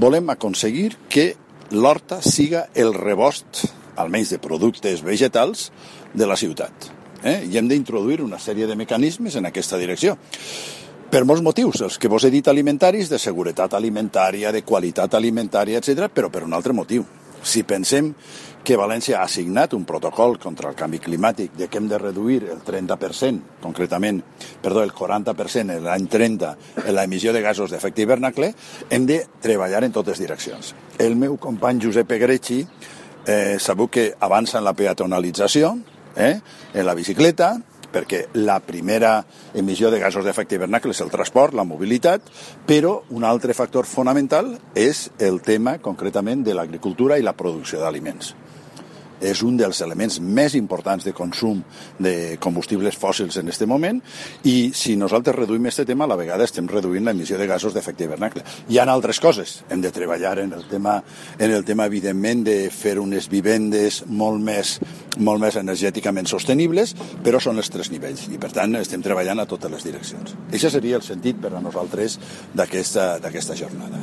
volem aconseguir que l'horta siga el rebost, almenys de productes vegetals, de la ciutat. I hem d'introduir una sèrie de mecanismes en aquesta direcció. Per molts motius, els que vos he dit alimentaris, de seguretat alimentària, de qualitat alimentària, etc., però per un altre motiu. Si pensem que València ha assignat un protocol contra el canvi climàtic de que hem de reduir el 30%, el 40% en l'any 30 en l'emissió de gasos d'efecte hivernacle, hem de treballar en totes direccions. El meu company Josep Egrechi sabeu que avança en la peatonalització, en la bicicleta, perquè la primera emissió de gasos d'efecte hivernacle és el transport, la mobilitat, però un altre factor fonamental és el tema concretament de l'agricultura i la producció d'aliments. És un dels elements més importants de consum de combustibles fòssils en aquest moment, i si nosaltres reduïm aquest tema, a la vegada estem reduint l'emissió de gasos d'efecte hivernacle. Hi ha altres coses. Hem de treballar en el tema evidentment, de fer unes vivendes molt més energèticament sostenibles, però són els 3 nivells, i per tant estem treballant a totes les direccions. Això seria el sentit per a nosaltres d'aquesta jornada.